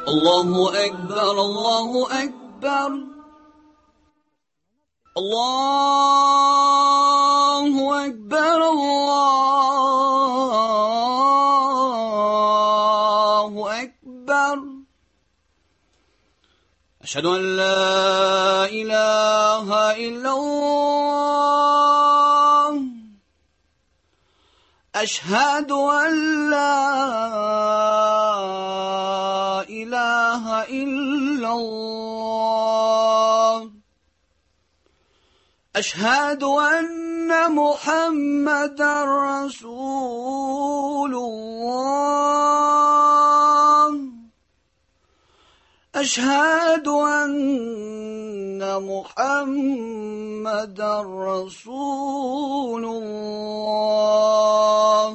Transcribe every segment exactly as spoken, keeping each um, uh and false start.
Allahu Ekber, Allahu Ekber. Allahu Ekber, Allahu Ekber. Eşhedü en la ilahe illallah. Eşhedü en la ilahe illallah. أشهد أن محمدا رسول الله. أشهد أن محمدا رسول الله.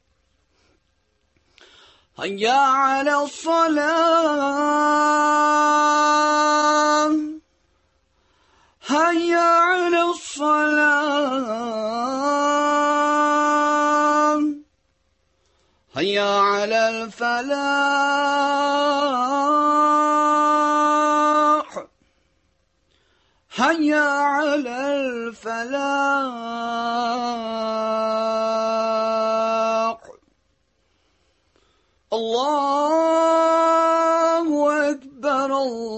هيا على الصلاة. هيا على الصلاة. هيا على الفلاح. هيا على الفلاح. الله أكبر،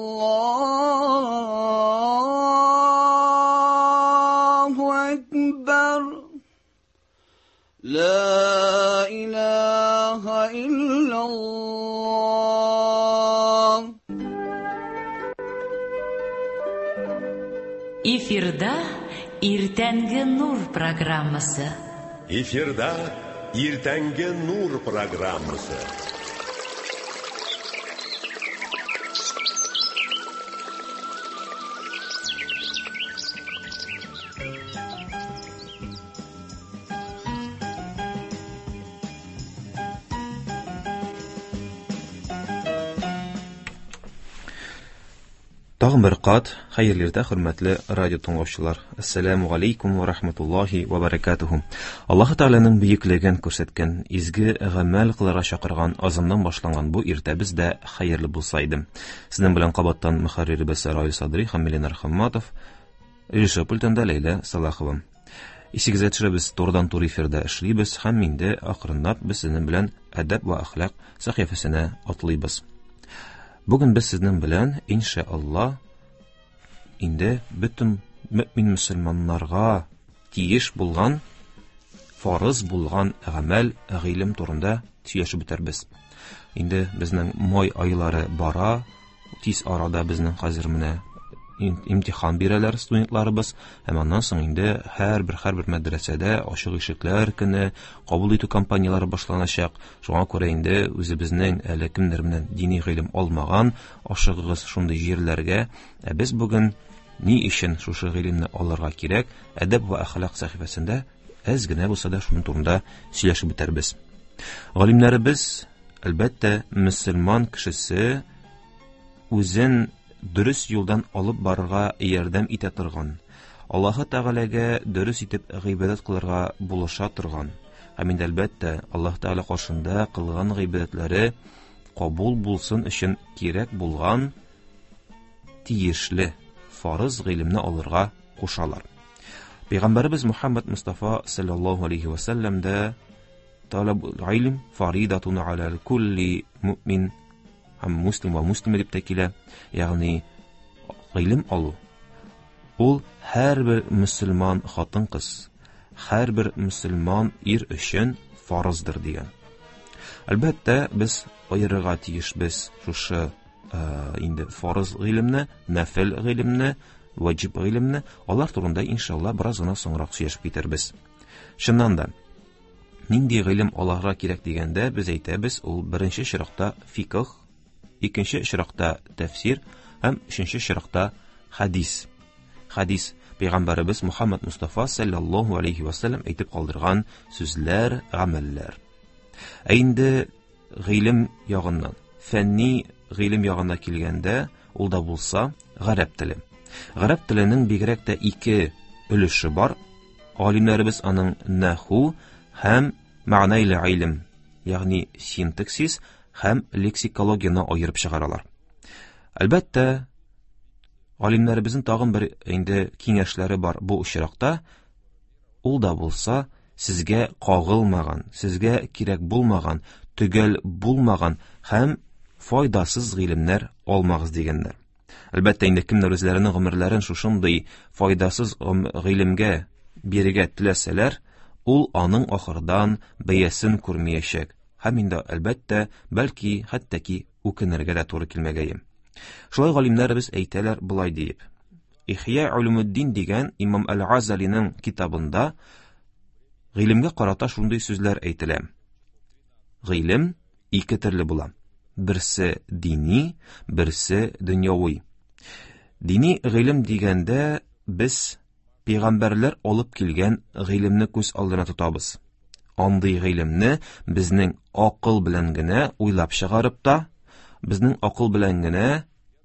الله أكبر. لا إله إلا الله. Эфирда Иртәнге нур программасы. Эфирда Иртәнге нур программасы. Тагын бер кат, хәерле иртә, хөрмәтле радио тыңлаучылар. Ассаламу алейкум ва рахматуллахи ва баракатуху. Аллаһ Тәгаләнең бөеклеген күрсәткән, изге гамәл кылырга чакырган, азымдан башланган бу иртәбез дә хәерле булса иде. Сезнең белән кабаттан мөхәррирбез Раил Садри һәм Милен Рахматов, режиссер пультында Ләйлә Салахова. Исегезгә төшерәбез, турыдан тур эфирда эшлибез һәм инде акрынлап без сезнең белән әдәп ва әхлак сәхифәсенә атлыйбыз. Бүген без сезнең белән, иншаалла, инде бөтен мөэмин мөселманнарга тиеш булган, фарыз булган гамәл, гыйлем турында сөйләшеп бетербез. Инде безнең май айлары бара, тиз арада безнең хәзер менә имтихан бирәләр студентларыбыз, һәм аннан соң инде һәрбер һәрбер мәдрәсәдә ачык ишекләр көне, кабул итү кампаниялары башланачак. Шуңа күрә инде үзебезнең әле кемдер менән дини гыйлем алмаган, ашыгыгыз шундый җирләргә, ә без бүген ни өчен шушы гыйлемне алырга кирәк, әдәп ва әхлак сәхифәсендә әз генә булса да шуның турында сөйләшеп бетербез. Галимнәребез, әлбәттә, мөселман кешесе үзен дөрес юлдан алып барырга ярдәм итә торган, Аллаһы Тәгаләгә дөрес итеп гыйбадәт кылырга булыша торган, һәм инде әлбәттә Аллаһ Тәгалә каршында кылган гыйбадәтләре кабул булсын өчен кирәк булган тиешле фарыз гыйлемне алырга кушалар. Пәйгамбәрбез Мөхәммәд Мустафа саллаллаһу алейхи ва саллям да талабул илм фаридатун аля кулли муъмин һәм муслим ва муслима дип тәкилә, ягъни гыйлем алу ул һәрбер мөселман хатын-кыз, һәрбер мөселман ир өчен фарыздыр дигән. Әлбәттә, без аерырга тиешбез шушы инде фарыз гыйлемне, нафил гыйлемне, ваҗиб гыйлемне, алар турында иншалла бераз гына соңрак сөйләшеп китербез. Шуннан да нинди гыйлем аларга кирәк дигәндә, без әйтәбез, ул беренче чиракта фикх, икенче чиракта тәфсир һәм өченче чиракта хадис. Хадис Пәйгамбәрбез Мөхәммәд Мустафа саллаллаһу алейхи ва саллям әйтеп калдырган сүзләр, гамәлләр. Ә инде гыйлем ягыннан, фәнни гыйлем ягына килгәндә, ул да булса гарәп теле. Гарәп теленең бигрәк тә ике өлеше бар. Алимнәребез аның наху һәм мәгънәйле илм, ягъни синтаксис һәм лексикологияны аерып чыгаралар. Әлбәттә, галимнәребезнең тагын бер инде киңәшләре бар бу очракта. Ул да булса, сезгә кагылмаган, сезгә кирәк булмаган, төгәл булмаган һәм файдасыз гыйлемнәр алмагыз дигәннәр. Әлбәттә, инде кемнәр үзләренең гомерләрен шушындый файдасыз гыйлемгә бирергә теләсәләр, ул аның ахырдан бәясен күрмәячәк. Һәм инде әлбәттә, бәлки, хәттәки үкенергә дә туры килмәгәем. Шулай галимнәребез әйтәләр булай диеп. Ихья Улумуддин дигән Имам Әл-Азалиның китабында гыйлемгә карата шундый сүзләр әйтелә. Гыйлем ике төрле була. Берсе дини, берсе дөньяви. Дини гыйлем дигәндә без пәйгамбәрләр алып килгән гыйлемне күз алдына тотабыз. Андый гыйлемне безнең акыл белән генә уйлап чыгарып та, безнең акыл белән генә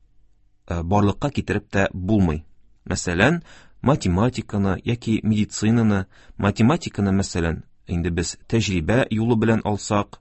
барлыкка китереп тә булмый. Мәсәлән, математиканы яки медицинаны, математиканы мәсәлән, инде без тәҗрибә юлы белән алсак,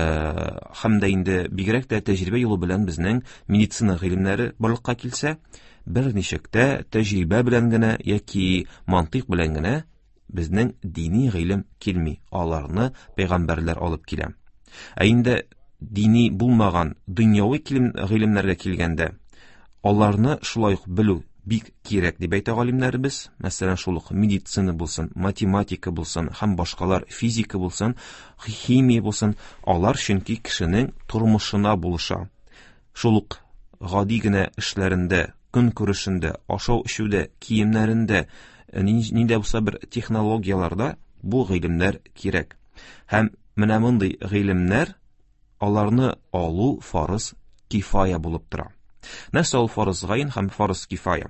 һәм дә инде бигрәк тә тәҗрибә юлы белән безнең медицина гыйлемнәре барлыкка килсә, бер ничектә тәҗрибә белән генә яки мантыйк белән генә безнең дини гыйлем килми. Аларны пәйгамбәрләр алып килә. Ә инде дини булмаган дөньяви гыйлемнәргә килгәндә, аларны шулай ук белү бик кирәк дип әйтә галимнәребез. Мәсәлән, шул ук медицина булсын, математика булсын, һәм башкалар, физика булсын, химия булсын, алар чөнки кешенең тормышына булыша. Шул ук гади генә эшләрендә, көн күрешендә, ашау-эчүдә, киемнәрендә, нидә булса бер технологияларда бу гыйлемнәр кирәк. Һәм менә мондый гыйлемнәр, аларны алу фарыз кифая булып тора. Нәрсә ул фарыз гайн һәм фарыз кифая?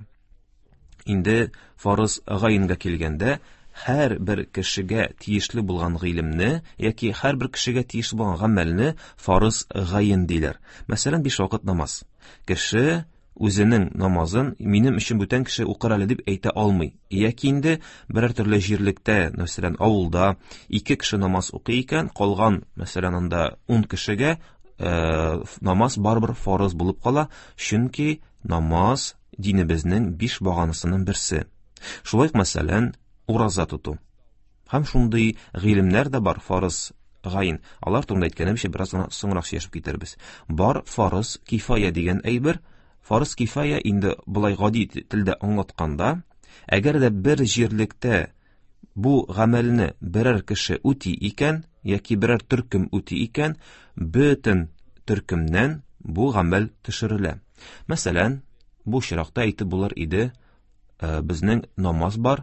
Инде фарыз гайнгә килгәндә, һәр бер кешегә тиешле булган гыйлемне яки һәр бер кешегә тиешле булган гамәлне фарыз гайн диләр. Мәсәлән, биш вакыт намаз. Кеше үзенең намазын минем өчен бүтән кеше укыр әле дип әйтә алмый. Яки инде берәр төрле җирлектә, мәсәлән, авылда ике кеше намаз укый икән, калган, мәсәлән, анда ун кешегә Ә, намаз барбыр фарыз булып кала, чөнки намаз динебезнең биш баганысының берсе. Шулай мәсәлән, ураза тоту. Һәм шундый гыйлемнәр дә бар фарыз гайн. Алар турында әйткәнебезчә бераз соңрак сөйләшеп китербез. Бар фарыз кифая дигән әйбер. Фарыз кифая инде булай гади телдә аңлатканда, әгәр дә бер җирлектә бу гамәлне берәр кеше үти икән, яки берәр төркем үти икән, бөтен төркемнән бу гамәл төшерелә. Мәсәлән, бу чиракта әйтеп булыр иде, ә, безнең намаз бар,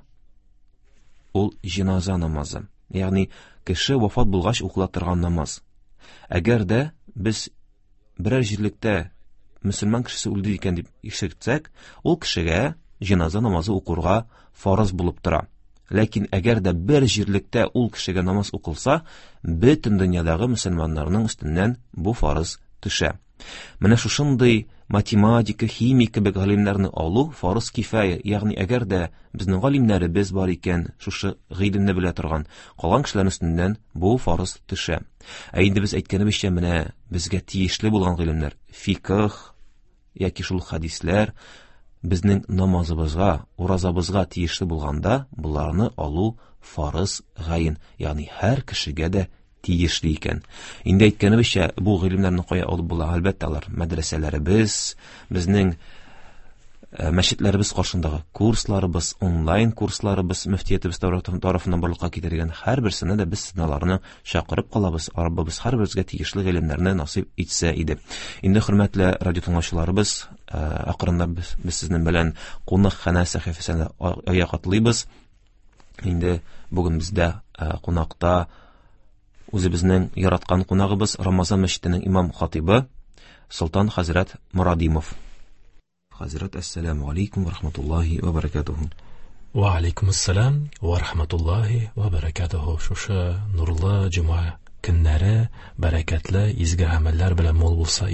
ул җиназа намазы. Ягъни кеше вафат булгач укыла торган намаз. Әгәр дә без берәр җирлектә мөселман кешесе үлде икән дип ишетсәк, ул кешегә җиназа намазы укырга фарыз булып тора. Ләкин әгәр дә бер җирлектә ул кешегә намаз укылса, бөтен дөньядагы мөселманнарның өстеннән бу фарыз төшә. Менә шушындый математика, химия кебек галимнәрне алу фарыз кифая, ягъни әгәр дә безнең галимнәребез бар икән, шушы гыйлемне белә торган, калган кешеләр өстеннән бу фарыз төшә. Ә инде без әйткәнебезчә, менә безгә тиешле булган гыйлемнәр, фикх яки шул хадисләр, безнең намазыбызга, уразабызга тиешле булганда, буларны алу фарыз гайн, ягъни һәр кешегә дә тиешле икән. Инде әйткәнебезчә, бу гыйлемнәрне кая алып була? Әлбәттә, алар мәдрәсәләребез, безнең мәчетләребез каршындагы курсларыбыз, онлайн курсларыбыз, мөфтиятебез тарафыннан барлыкка китерелгән һәр берсенә дә без сыналарны чакырып калабыз. Раббыбыз һәрберебезгә тиешле гыйлемнәрне насыйп итсә иде. Инде хөрмәтле радио тыңлаучыларыбыз, акырында без, без сезнең белән кунакхана сәхифәсенә аяк атлыйбыз. Инде бүген бездә кунакта үзебезнең яраткан кунагыбыз Рамазан мәчетенең имам хатибы Солтан хәзрәт Морадимов. Хәзрәт, ассаламу алейкум ва рахматуллахи ва баракатуху. Ва алейкум ассалам ва рахматуллахи ва баракатуху. Шушы нурлы җума көннәре бәрәкәтле изге гамәлләр белән мул булса иде.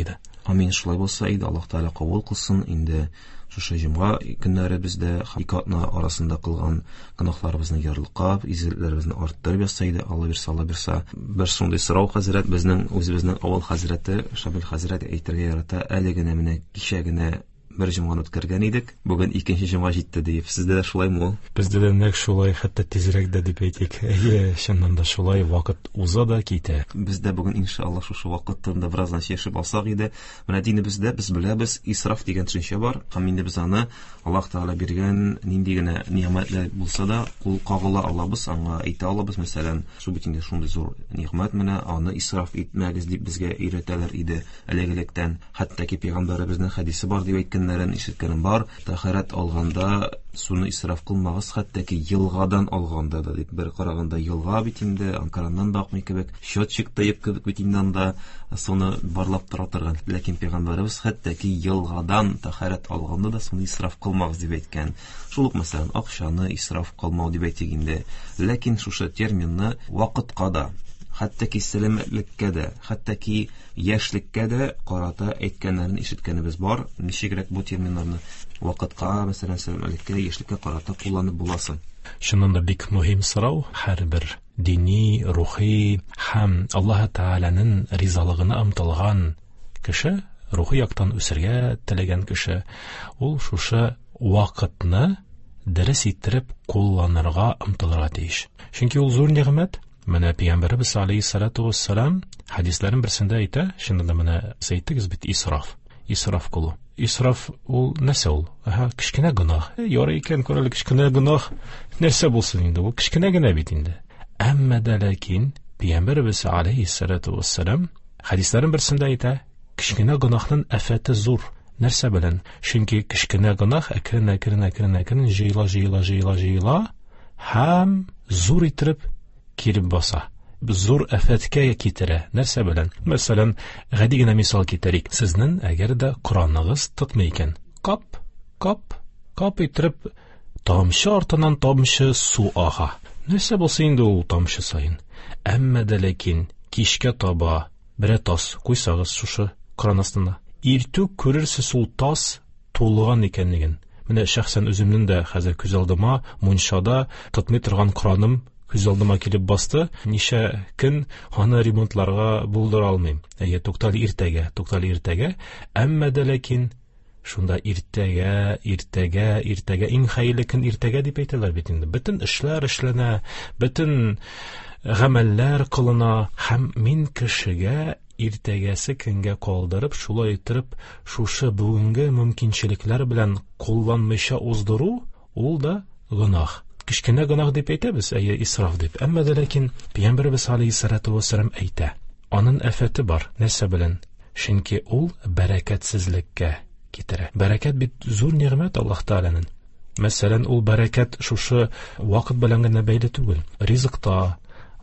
Амин, шулай булса иде, Аллаһ Тәгалә кабул кылсын. Инде шушы җомга көннәре бездә икатна арасында кылган гынахларыбызны ярлыкап, изгелекләребезне арттырып ясый иде. Алла бирсә, Алла бирсә. Бер шундый сорау хәзрәт безнең үзебезнең авыл хәзрәте Шабил хәзрәт әйтергә ярата. Әле генә менә кичә генә бер җомганы үткәргән идек. Бүген икенче җомга җитте дип. Сездә дә шулаймы? Бездә дә нәкъ шулай, хәтта тизрәк дә дип әйтик. Әйе, чыннан да шулай, вакыт уза да китә. Бездә бүген иншалла шушы вакыт турында бераздан сөйләшеп алсак иде. Менә динебездә без беләбез, исраф дигән төшенчә бар. Һәм инде без аны Аллаһ Тәгалә биргән нинди генә ниъмәтләр булса да кул кагыла алабыз, аңа әйтә алабыз. Мәсәлән, шу бит инде шундый зур ниъмәт, менә аны исраф итмәгез дип безгә өйрәтәләр иде элек-электән. Хәтта ки пәйгамбәребезнең хәдисе бар дип әйткәннәрен ишеткәнем бар. Тәһарәт алганда суны исраф кылмагыз, хәтта ки елгадан алганда да дип. Бер караганда елга бит инде Анкараннан да акмый кебек, счетчик тыеп кебек бит инде суны барлап тора торган. Ләкин пәйгамбәребез хәтта ки елгадан тәһарәт алганда да суны исраф кылмагыз дип әйткән. Шул ук мәсәлән, акчаны исраф кылмау дип әйтик инде. Ләкин шушы терминны вакытка да, хәтта ки сәламәтлеккә дә, хәтта ки яшьлеккә дә карата әйткәннәрен ишеткәнебез бар. Ничегрәк бу терминнарны вакытка, мәсәлән, сәламәтлеккә, яшьлеккә карата кулланып буласын? Шуннан да бик мөһим сорау. Һәрбер дини, рухи һәм Аллаһ Тәгаләнең ризалыгына омтылган кеше, рухи яктан үсәргә теләгән кеше, ул шушы вакытны дөрес иттереп кулланырга омтылырга тиеш. Чөнки ул зур нигъмәт. Менә Пәйгамбәрбез алейһиссалату вассалам хадисләрен берсендә әйтә, шунда да менә әйттегез бит, исраф. Исраф кылу. Исраф ул нәрсә ул? Аһа, кичкенә гынах. Ярый икән, күрәлек кичкенә гынах. Нәрсә булсын инде? Ул кичкенә генә бит инде. Әмма дә ләкин Пәйгамбәрбез алейһиссалату вассалам хадисләрен берсендә әйтә, кичкенә гынахның афаты зур. Нәрсә белән? Чөнки кичкенә гынах әкрен-әкрен әкрен-әкрен җыела җыела җыела җыела һәм зур итеп килеп баса. Зур афәткә китерә. Нәрсә белән? Мәсәлән, гади генә мисал китерик. Сезнең әгәр дә Коранныгыз тотмый икән, кап, кап, кап итеп тамчы артыннан тамчы су ага. Нәрсә булса инде ул тамчы сайын? Әмма дә ләкин кичкә таба бер тас куйсагыз шушы кран астына, иртүк күрерсез ул тас тулган икәнлеген. Менә шәхсән үземнең дә хәзер күз алдыма мунчада тотмый торган краным күз алдыма килеп басты. Ничә көн аны ремонтларга булдыра алмыйм. Әйе, туктал иртәгә, туктал иртәгә. Әмма дә ләкин шунда иртәгә, иртәгә, иртәгә, иң хәерле көн иртәгә дип әйтәләр бит инде. Бөтен эшләр эшләнә, бөтен гамәлләр кылына, һәм мин кешегә иртәгәсе көнгә калдырып, шулай итеп, шушы бүгенге мөмкинчелекләр белән кулланмыйча уздыру, ул да гынах. Кичкенә гынах дип әйтәбез, әйе, исраф дип. Әмма дә ләкин Пәйгамбәрбез алейһиссалату вассалам әйтә, аның афаты бар. Нәрсә белән? Чөнки ул бәрәкәтсезлеккә китерә. Бәрәкәт бит зур ниғмәт Аллаһ Тәгаләнең. Мәсәлән, ул бәрәкәт шушы вакыт белән генә бәйле түгел. Ризыкта,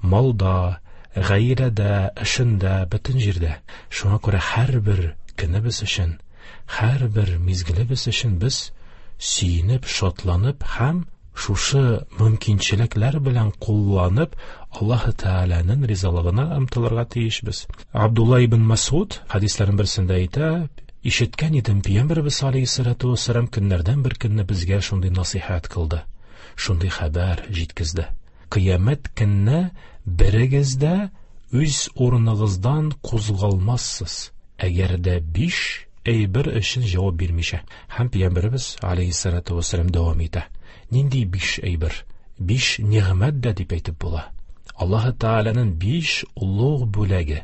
малда, гаиләдә, эшендә, бөтен җирдә. Шуңа күрә һәрбер көнебез өчен, һәрбер мизгелебез өчен без сөенеп, шатланып һәм шушы мөмкинчелекләр белән кулланып Аллаһ Тәгаләнең ризалыгына омтылырга тиешбез. Абдулла ибн Масуд хадисләрен берсендә әйтә, ишеткән идем, Пәйгамбәрбез алейһиссалату вассалам көннәрдән бер көнне безгә шундый насихат кылды, шундый хәбәр җиткезде. Кыямәт көнне берегез дә үз урыныгыздан кузгалмассыз, әгәр дә биш әйбер өчен җавап бирмичә. Һәм Пәйгамбәрбез алейһиссалату вассалам дәвам итә. Нинди биш әйбер? Биш ниғмәт дә дип әйтеп була. Аллаһ Тәгаләнең биш улуг бүләге.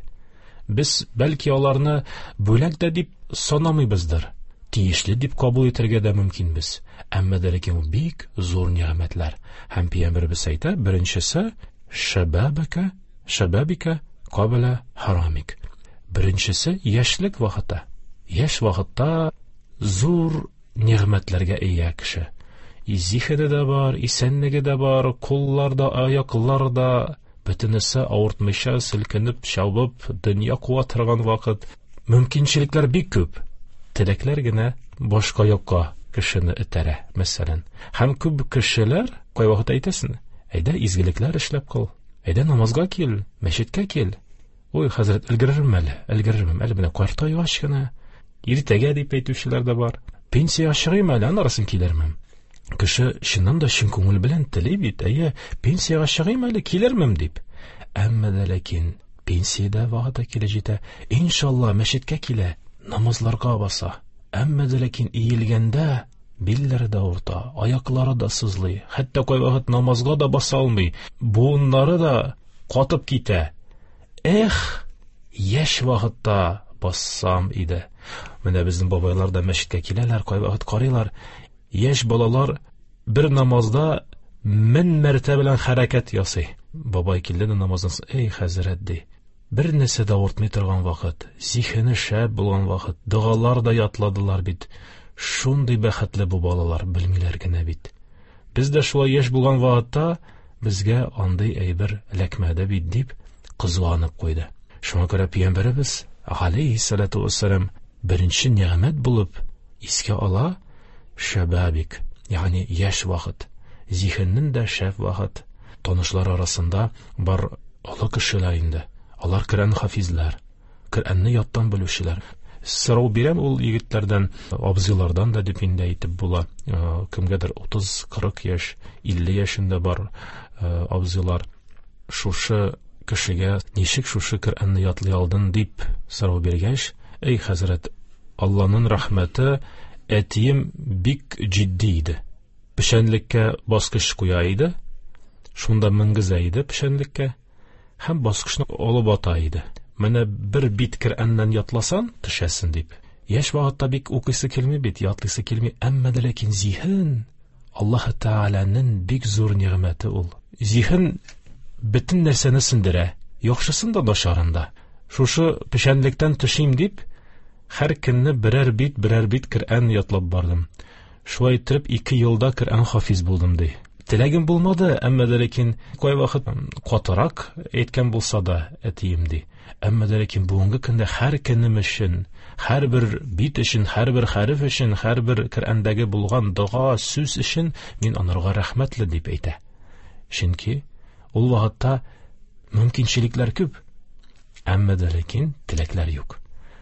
Без бәлки аларны бүләк дә дип санамыйбыздыр. Тиешле дип кабул итәргә дә мөмкинбез. Әмма дә ләкин ул бик зур ниғмәтләр. Һәм Пәйгамбәрбез әйтә, беренчесе шабабака, шабабика кабла харамик. Беренчесе яшьлек вакыты. Яшь вакытта зур ниғмәтләргә ия кеше. Зихеде дә бар, исәнлеге дә бар, кулларда, аякларда, бөтенесе авыртмыйча селкенеп, чабып, дөнья куа торган вакыт. Мөмкинчелекләр бик күп. Теләкләр генә башка якка кешене этәрә, мәсәлән. Һәм күп кешеләр кай вакыт әйтәсен? Әйдә изгелекләр эшләп кыл. Әйдә намазга кил, мәчеткә кил. Ой, хәзрәт, өлгерермен әле, өлгерермен әле, менә картайгач кына, иртәгә дип әйтүчеләр дә бар. Пенсия чыгыйм әле, анысын килермен. Кеше чыннан да чын күңел белән тели бит, әйе, пенсияга чыгыйм әле, килермен дип. Әмма дә ләкин пенсияда вакыты килә җитә, иншалла мәчеткә килә, намазларга баса. Әмма дә ләкин иелгәндә билләре дә урта, аяклары да сызлый, хәтта кай вакыт намазга да баса алмый, буыннары да катып китә. Эх, яшь вакытта бассам иде. Менә безнең бабайлар да мәчеткә киләләр, кай вакыт карыйлар. Яшь балалар бер намазда мең мәртәбә белән хәрәкәт ясый. Бабай килде дә намаздан, эй хәзрәт ди, бер нәрсә дә ортмый торган вакыт, зихене шәп булган вакыт, дугалар да ятладылар бит. Шундый бәхетле бу балалар, белмиләр генә бит. Без дә шулай яшь булган вакытта безгә андый әйбер эләкмәде бит дип кызганып куйды. Шуңа күрә Пәйгамбәрбез алейһиссалату вассалам беренче нигъмәт булып искә ала шабабик, ягъни яшь вакыт, зихеннән дә шәп вакыт. Танышлар арасында бар олы кешеләр инде. Алар Коръән хафизләр, Коръәнне яттан белүчеләр. Сорау бирәм ул егетләрдән, абзыйлардан да дип инде әйтеп була. Кемгәдер утыз-кырык яшь, илле яшендә бар абзыйлар. Шушы кешегә ничек шушы Коръәнне ятлый алдың дип сорау биргәч, эй хәзрәт, Алланың рәхмәте, әтием бик җитди иде. Пешәнлеккә баскыч куя иде. Шунда менгезә иде пешәнлеккә. Һәм баскычны алып ата иде. Менә бер бит Коръәннән ятласан, төшәсен дип. Яшь вакытта бик укыйсы килми бит, ятлыйсы килми, әмма дә ләкин зиһен Аллаһ Тәгаләнең бик зур нигъмәте ул. Зиһен бөтен нәрсәне сендерә, яхшысын да начарын да. Шушы пешәнлектән төшим дип, һәр көнне берәр бит, берәр бит Коръән ятлап бардым. Шулай итеп ике елда Коръән хафиз булдым ди. Теләгем булмады, әмма дә ләкин кай вакыт катырак әйткән булса да әтием ди. Әмма дә ләкин бүгенге көндә һәр көнем өчен, һәр бер бит өчен, һәр бер хәреф өчен, һәр бер Коръәндәге булган дуга, сүз өчен мин анарга рәхмәтле дип әйтә. Чөнки ул вакытта мөмкинчелекләр күп, әмма дә ләкин теләкләр юк.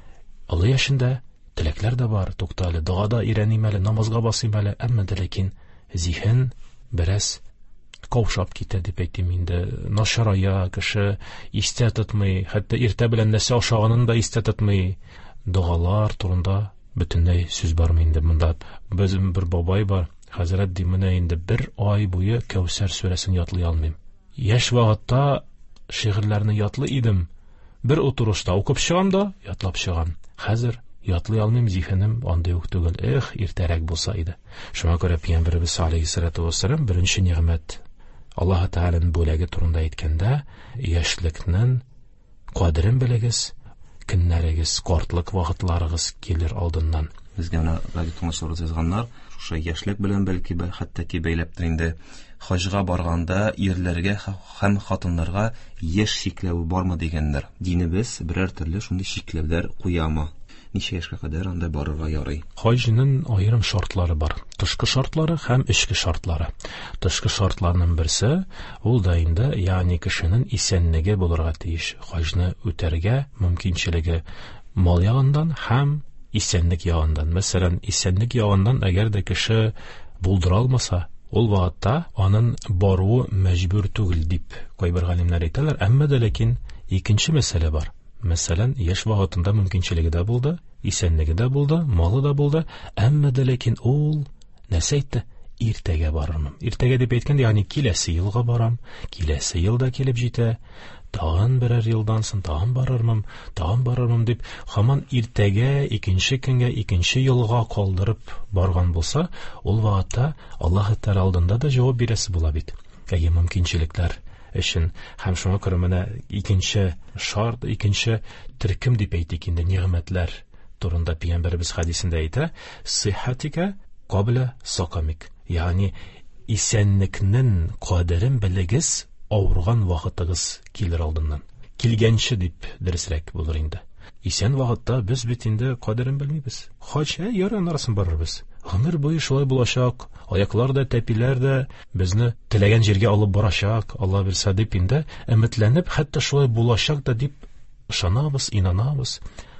Олы яшендә теләкләр дә бар, туктале, дугада ирәним әле, намазга басыйм әле, әмма дә ләкин зиһен бераз каушап китә дип әйтим инде. Нашарая, кеше истә тотмый, хәтта иртә белән нәрсә ашаганын да истә тотмый. Дугалар турында бөтенләй сүз бармый инде монда. Безнең бер бабай бар, хәзрәт ди, менә инде бер ай буе Кәүсәр сүрәсен ятлый алмыйм. Яшь вакытта шигырьләрне ятлый идем. Бер утырышта укып чыгам да, ятлап чыгам. Хәзер ятлый алмыйм, зиһенем андый ук түгел. Эх, иртәрәк булса иде. Шуңа күрә Пәйгамбәрбез алейһиссалату вассалам беренче нигъмәт Аллаһ Тәгаләнең бүләге турында әйткәндә, яшьлекнең кадерен белегез, көннәрегез, картлык вакытларыгыз килер алдыннан. Безгә менә радио тыңлаучылар язганнар, шушы яшьлек белән бәлки хәтта ки бәйләптер инде. Хаҗга барганда ирләргә һәм хатыннарга яшь чикләве бармы дигәннәр. Динебез берәр төрле шундый чикләүләр куямы? Ничә яшькә кадәр анда барырга ярый? Хаҗның аерым шартлары бар. Тышкы шартлары һәм эчке шартлары. Тышкы шартларның берсе ул да инде, ягъни кешенең исәнлеге булырга тиеш. Хаҗны үтәргә мөмкинчелеге мал ягыннан һәм исәнлек ягыннан. Мәсәлән, исәнлек ягыннан әгәр дә кеше булдыра алмаса, ул вакытта аның баруы мәҗбүр түгел дип кайбер галимнәр әйтәләр, әмма дә ләкин икенче мәсьәлә бар. Мәсәлән, яшь вакытында мөмкинчелеге дә булды, исәнлеге дә булды, малы да булды, әмма дә ләкин ул нәрсә әйтте? Иртәгә барырмын. Иртәгә дип әйткәндә, ягъни киләсе елга барам, киләсе елда килеп җитә, тагын берәр елдан соң тагын барырмын, тагын барырмын дип, һаман иртәгә, икенче көнгә, икенче елга калдырып барган булса, ул вакытта Аллаһ Тәгалә алдында да җавап бирәсе була бит. Әгәр мөмкинчелекләр өчен, һәм шуңа күрә менә икенче шарт, икенче төркем дип әйтик инде, нигъмәтләр турында Пәйгамбәрбез хадисендә әйтә, сиххатика кабла сакамик, ягъни исәнлекнең кадерен белегез, авырган вакытыгыз килер алдыннан. Килгәнче дип дөресрәк булыр инде. Исән вакытта без бит инде кадерен белмибез. Хаҗ, яран арасын барырбыз. Гомер буе шулай булачак, аяклар да, тәпиләр дә безне теләгән җиргә алып барачак, Алла бирсә дип инде өметләнеп, хәтта шулай булачак да дип ышанабыз, инанабыз.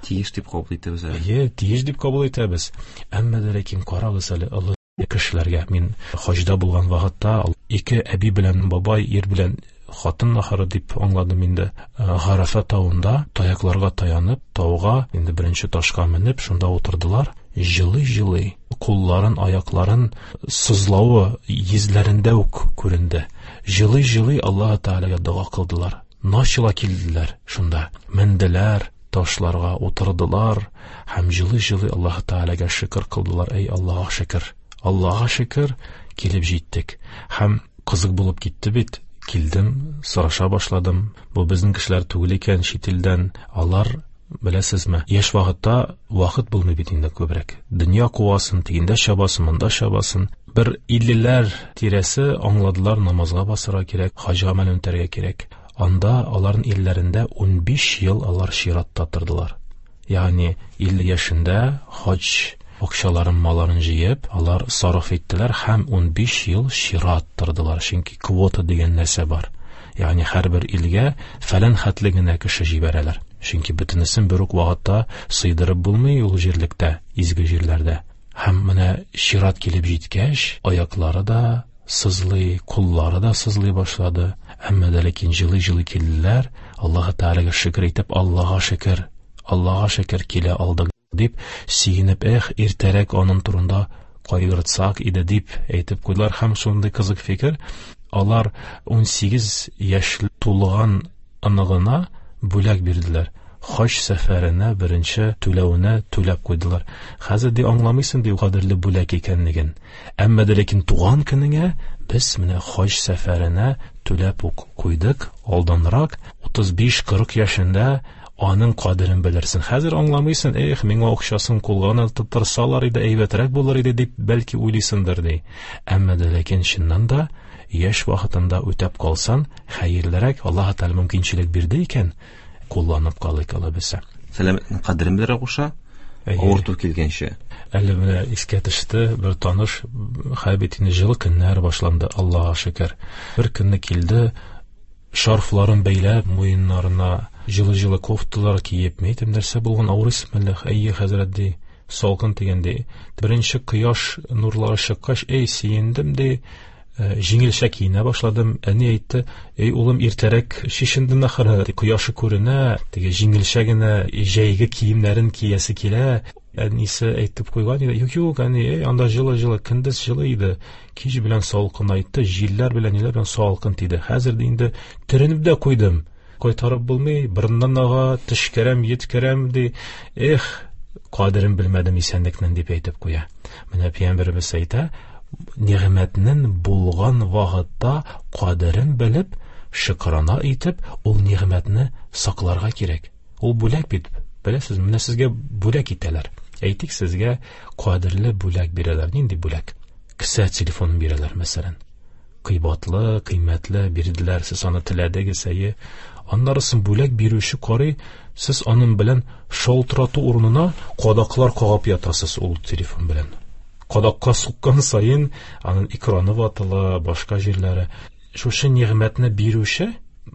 тиеш дип кабул итәбез әле. Әйе, тиеш дип кабул итәбез. Әмма дә ләкин карагыз әле олы кешеләргә. Мин хаҗда булган вакытта ике әби белән бабай, ир белән хатын нахары дип аңладым инде. Гарафа тауында таякларга таянып, тауга инде беренче ташка менеп, шунда утырдылар. Җылый-җылый, кулларын, аякларын сызлавы йөзләрендә үк күренде. Җылый-җылый Аллаһ Тәгаләгә дуа кылдылар. Начала килделәр шунда. Менделәр, ташларга утырдылар һәм җылый-җылый Аллаһ Тәгаләгә шөкр кылдылар. Эй Аллаһка шөкр. Аллаһка шөкр, килеп җиттек. Һәм кызык булып китте бит. Килдем, сораша башладым. Бу безнең кешеләр түгел икән, чит илдән. Алар, беләсезме, яшь вакытта вакыт булмый бит инде күбрәк. Дөнья куасын, тигендә чабасын, монда чабасын. Бер иллеләр тирәсе аңладылар, намазга басырга кирәк, хаҗ гамәлен үтәргә кирәк. Анда аларның илләрендә ун биш ел алар ширатта тордылар. Ягъни илле яшендә хаҗ акчаларын, маларын җыеп, алар сарыф иттеләр һәм ун биш ел шират тордылар. Чөнки квота дигән нәрсә бар. Ягъни һәрбер илгә фәлән хәтле генә кеше җибәрәләр. Чөнки бөтенесен бер үк вакытта сыйдырып булмый ул җирлектә, изге җирләрдә. Һәм менә шират килеп җиткәч, аяклары да сызлый, куллары да сызлый башлады. Әмма дә ләкин җылый-җылый килделәр. Аллаһ Тәгаләгә шөкр итеп, Аллаһка шөкр, Аллаһка шөкр килә алдык дип сөенеп, эх, иртәрәк аның турында кайгыртсак иде дип әйтеп куйдылар. Һәм шундый кызык фикер, алар ун сигез яшь тулган аныгына бүләк бирделәр. Хаҗ сәфәренә беренче түләүне түләп куйдылар. Хәзер ди аңламыйсың ди кадерле бүләк икәнлеген. Әмма дә ләкин туган көнеңә без менә хаҗ сәфәренә түләп ук куйдык. Алданрак утыз биш кырык яшендә аның кадерен белерсең. Хәзер аңламыйсың, эх, миңа акчасын кулганы тотырсалар иде, әйбәтрәк булыр иде дип бәлки уйлыйсыңдыр ди. Әмма дә ләкин чыннан да яшь вакытында үтәп калсан, хәерлерәк, Аллаһ Тәгалә мөмкинчелек бирде икән, кулланып калыйк алабыз. Сәламәтнең кадерен белә куша, авырту килгәнче. Әле менә искә төште, бер таныш хәбитине җылы көннәр башланды, Аллаһка шөкер. Бер көнне килде, шарфларын бәйләп, муеннарына җылы-җылы кофталар киеп, мәйтем нәрсә булган, авырыйсым әле, әйе хәзрәт ди, салкын дигәндә. Беренче кояш нурлары чыккач, эй, сөендем ди, җиңелчә киенә башладым. Әни әйтте, эй улым, иртәрәк шишендем ахыры, кояшы күренә, теге җиңелчә генә җәйге киемнәрен киясе килә. Әнисе әйтеп куйган иде, юк, юк, әни, эй, анда җылы-җылы, көндез җылы иде, кич белән салкын айтты, җилләр белән ниләр белән салкын тиде. Хәзер инде төренеп дә куйдым. Кайтарып булмый, борыннан ага, тишкәрәм, йеткәрәм ди. Эх, кадерен белмәдем исәнлекнең дип әйтеп куя. Менә пәйгамбәрбез әйтә, нигъмәтнең булган вакытта кадерен белеп, шөкранә итеп, ул нигъмәтне сакларга кирәк. Ул бүләк бит, беләсез, менә сезгә бүләк итәләр. Әйтик, сезгә кадерле бүләк бирәләр. Нинди бүләк? Кесә телефон бирәләр, мәсәлән. Кыйбатлы, кыйммәтле бирделәр, сез аны теләдегез, әйе. Аннарысын бүләк бирүче карый, сез аның белән шалтырату урынына кадаклар кагып ятасыз ул телефон белән. Кадакка суккан сайын аның экраны ватыла, башка җирләре. Шушы нигъмәтне бирүче,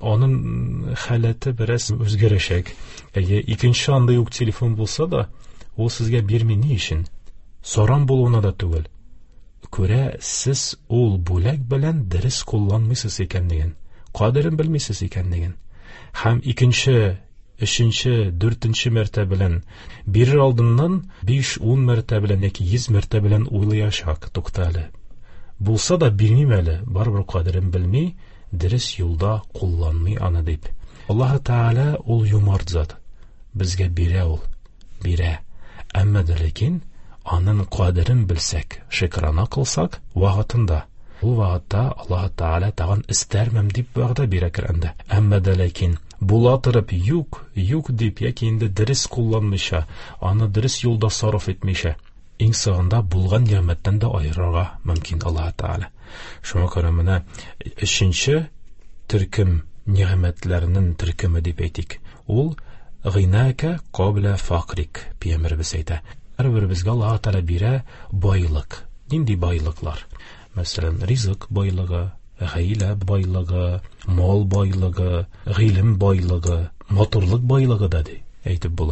аның халаты бераз үзгәрешәк. Әйе, икенче андай ук телефон булса да, ул сезгә бирми ни өчен? Сорам булуына да түгел. Күрә, сез ул бүләк белән дөрес кулланмыйсыз икәнлеген, кадерен белмисез икәнлеген. Һәм икенче, өченче, дүртенче мәртәбә белән бирер алдыннан биш-ун мәртәбә белән яки йөз мәртәбә белән уйлаячак, туктале. Булса да бирмим әле, барбер кадерен белми, дөрес юлда кулланмый аны дип. Аллаһ Тәгалә ул юмарт зат. Безгә бирә ул, бирә. Әмма дә ләкин аның кадерен белсәк, шөкранә кылсак, вакытында. Ул вакытта Аллаһ Тәгалә тагын истәрмәм дип вәгъдә бирә Коръәндә. Әмма дә ләкин була торып юк, юк дип яки инде дөрес кулланмыйча, аны дөрес юлда сарыф итмичә, иң сагында булган нигъмәттән дә аерырга мөмкин Аллаһ Тәгалә. Шуңа күрә менә өченче төркем нигъмәтләрнең төркеме дип әйтик. Ул гыйнака кабла фақрик, пәйгамбәрбез әйтә. Һәрберебезгә Аллаһ Тәгалә бирә байлык. Нинди байлыклар? Мәсәлән, ризык байлыгы, гаилә байлыгы, мал байлыгы, гыйлем байлыгы, матурлык байлыгы да ди әйтеп була.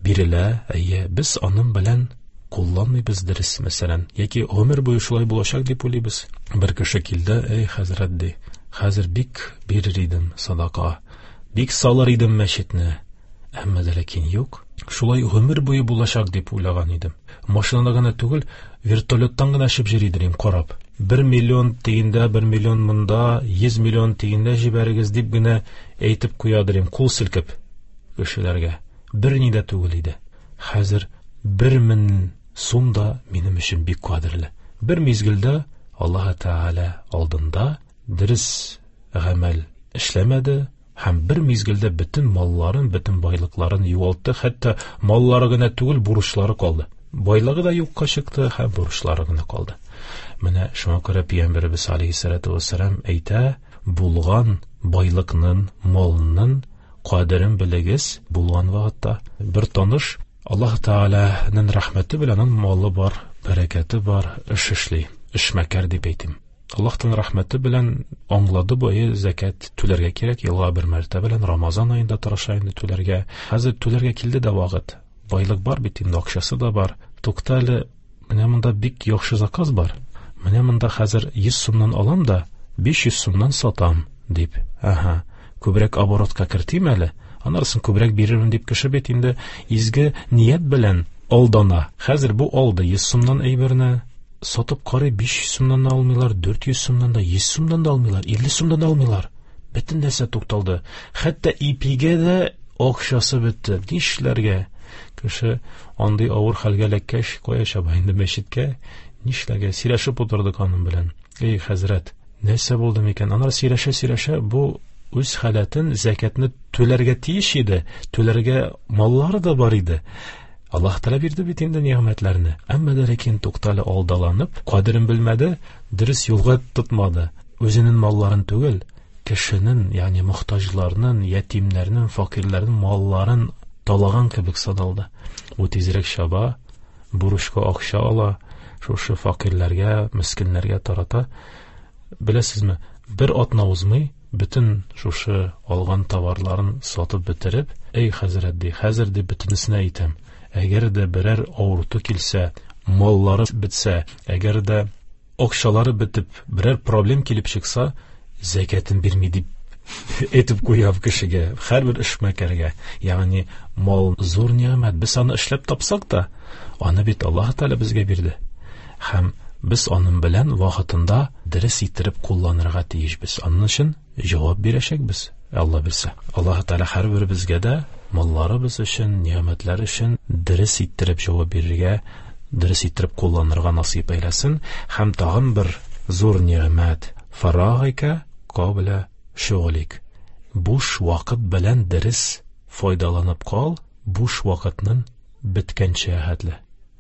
бирелә, әйе, без аның белән кулланмыйбыз дөрес, мәсәлән, яки гомер буе шулай булачак дип уйлыйбыз. Бер кеше килде, эй хәзрәт ди, хәзер бик бирер идем садака, бик салыр идем мәчетне, әмма ләкин юк, шулай гомер буе булачак дип уйлаган идем. Машинада гына түгел, вертолеттан гына шып йөри идем карап. Бер миллион тигендә, бер миллион монда, йөз миллион тигендә җибәрегез дип генә әйтеп куядырым, кул селкеп кешеләргә. Бер ни дә түгел иде. Хәзер бер мең сум да минем өчен бик кадерле. Бер мизгелдә Аллаһ Тәгалә алдында дөрес гамәл эшләмәде һәм бер мизгелдә бөтен малларын, бөтен байлыкларын юалтты, хәтта маллары гына түгел, бурычлары калды. Байлыгы да юкка чыкты һәм бурычлары гына калды. Менә шуңа күрә Пәйгамбәрбез алейһиссалату вассалам әйтә, булган байлыкның, малның кадерен белегез. Булган вакытта бер таныш Аллаһ Тәгаләнең рәхмәте белән аның малы бар, бәрәкәте бар, эш эшли, эшмәкәр дип әйтим. Аллаһның рәхмәте белән аңлады бу, закат түләргә кирәк, елга бер мәртәбә белән Рамазан аенда тырыша инде түләргә. Хәзер түләргә килде дә вакыт. Байлык бар бит, инде акчасы да бар. Туктале, менә монда бик яхшы заказ бар. Менә монда хәзер йөз сумнан алам да биш йөз сумнан сатам дип. Аха, күбрәк оборотка кертим әле. Анарсын күбрәк бирермен дип кеше бит инде изге ният белән алдана. Хәзер бу алды йөз сумнан әйберне сатып карый, биш йөз сумнан алмыйлар, дүрт йөз сумнан да, йөз сумнан да алмыйлар, илле сумнан да алмыйлар. Бөтен нәрсә тукталды. Хәтта ипигә дә акчасы бетте. Нишләргә? Кеше андый авыр хәлгә эләккәч, кая чаба инде мәчеткә? Нишләргә? Сөйләшеп утырдык аның белән. Эй хәзрәт, нәрсә булды микән? Анар сөйләшә-сөйләшә бу үз халатын, закатны түләргә тиеш иде. Түләргә маллары да бар иде. Аллаһ Тәгалә бирде бит инде ниъмәтләрне. Әмма ләкин тукталы алдаланып, кадерен белмәде, дөрес юлга тотмады. Үзенең малларын түгел, кешенең, ягъни мохтаҗларның, ятимнәрнең, факирләрнең малларын талаган кебек садалды. Бу тизрәк шаба, бурышка акча ала, шушы факирләргә, мискиннәргә тарата. Беләсезме, бер атна узмый, бөтен шушы алган товарларын сатып бетереп, эй хәзрәт ди, хәзер ди бөтенесен әйтәм. Әгәр дә берәр авырту килсә, маллары бетсә, әгәр дә акчалары бетеп, берәр проблем килеп чыкса, закатын бирми дип әйтеп куяб кешегә, һәрбер эшмәкәргә. Ягъни мал зур ниъмәт, без аны эшләп тапсак та, аны бит Аллаһ Тәгалә безгә бирде. Һәм без аның белән вакытында дөрес иттереп кулланырга тиешбез. Аның өчен җавап бирәчәкбез. Алла бирсә. Аллаһ Тәгалә һәрбер безгә дә малларыбыз өчен, ниъмәтләр өчен дөрес иттереп җавап бирергә, дөрес иттереп кулланырга насыйп әйләсен. Һәм тагын бер зур ниъмәт, фарагыка кабла шугылик. Буш вакыт белән дөрес файдаланып кал, буш вакытның беткәнчә хәтле.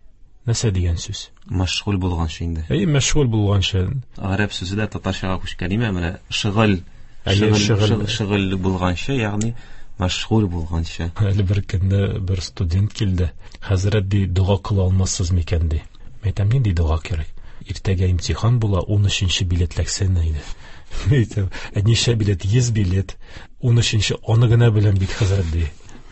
Нәрсә дигән сүз? Мәшгуль булганчы инде. Әй, мәшгуль булганчы. Араб сүзе дә татарчага күчкән име, менә шыгыл, шыгыл, шыгыл булганчы, ягъни мәшгуль булганчы. Әле бер көндә бер студент килде. Хәзрәт ди, дуга кыла алмассыз микән ди. Мәйтәм, нинди дуга кирәк? Иртәгә имтихан була, ун өченче билетләксен иде. Мәйтәм, ничә билет? йөз билет. ун өченче аны гына беләм бит хәзрәт ди.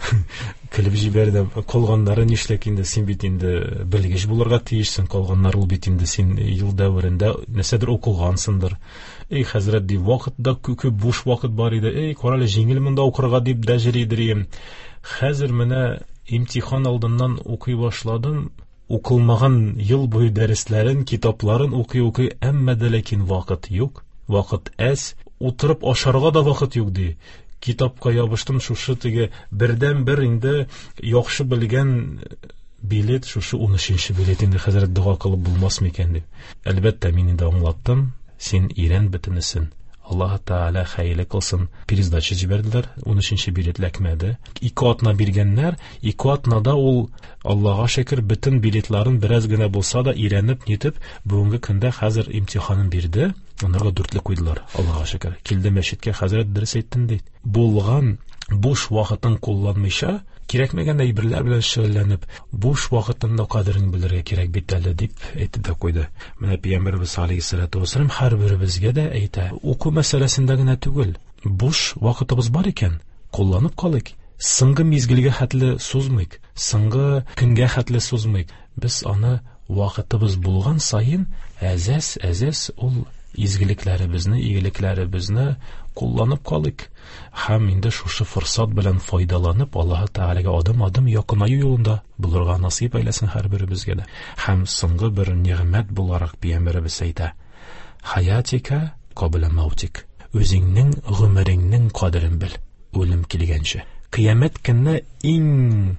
Көлеп җибәрдем. Калганнары нишләк инде, син бит инде белгеч булырга тиешсең, калганнар ул бит инде син ел дәврендә нәрсәдер укылгансыңдыр. Эй хәзрәт ди, вакытта күп буш вакыт бар иде. Эй, карале, җиңел монда укырга дип дәҗридерим. Хәзер менә имтихан алдыннан укый башладым. Укылмаган ел буе дәресләрен, китапларын укый-укый, әмма дә ләкин вакыт юк. Вакыт әз, утырып ашарга да вакыт юк ди. Китапка ябыштым, шушы теге бердән бер инде яхшы белгән билет, шушы ун өченче билет инде хәзрәт дуга кылып булмас микән дип. Әлбәттә, мин инде аңлаттым, син ирен бөтенесен. Аллаһ Тәгалә хәйле кылсын. Пересдача җибәрделәр, ун өченче билет ләкмәде. Ике атна биргәннәр, ике атнада ул, Аллаһка шөкер, бөтен билетларын бераз гына булса да ирәнеп, нитеп, бүгенге көндә хәзер имтиханын бирде. Анарга дүртлек куйдылар, Аллаһка шөкер. Килде мәчеткә, хәзрәт дөрес әйттең ди. Булган буш вакытын кулланмыйча, кирәкмәгән әйберләр белән шөгыльләнеп, буш вакытында кадерен белергә кирәк бит әле дип әйтеп дә куйды. Менә Пәйгамбәрбез алейһиссалату вассалам һәрберебезгә дә әйтә, уку мәсьәләсендә генә түгел, буш вакытыбыз бар икән, кулланып калыйк. соңгы мизгелгә хәтле сузмыйк, соңгы көнгә хәтле сузмыйк. Без аны вакытыбыз булган сайын әзәс әзәс ул изгелекләребезне, игелекләребезне кулланып калыйк. Һәм инде шушы форсат белән файдаланып, Аллаһ Тәгаләгә адым-адым якынаю юлында булырга насыйп әйләсен һәрберебезгә дә. Һәм соңгы бер нигъмәт буларак Пәйгамбәребез әйтә: "Хаятика кабла маутик." Үзеңнең гомереңнең кадерен бел, үлем килгәнче. Кыямәт көнне иң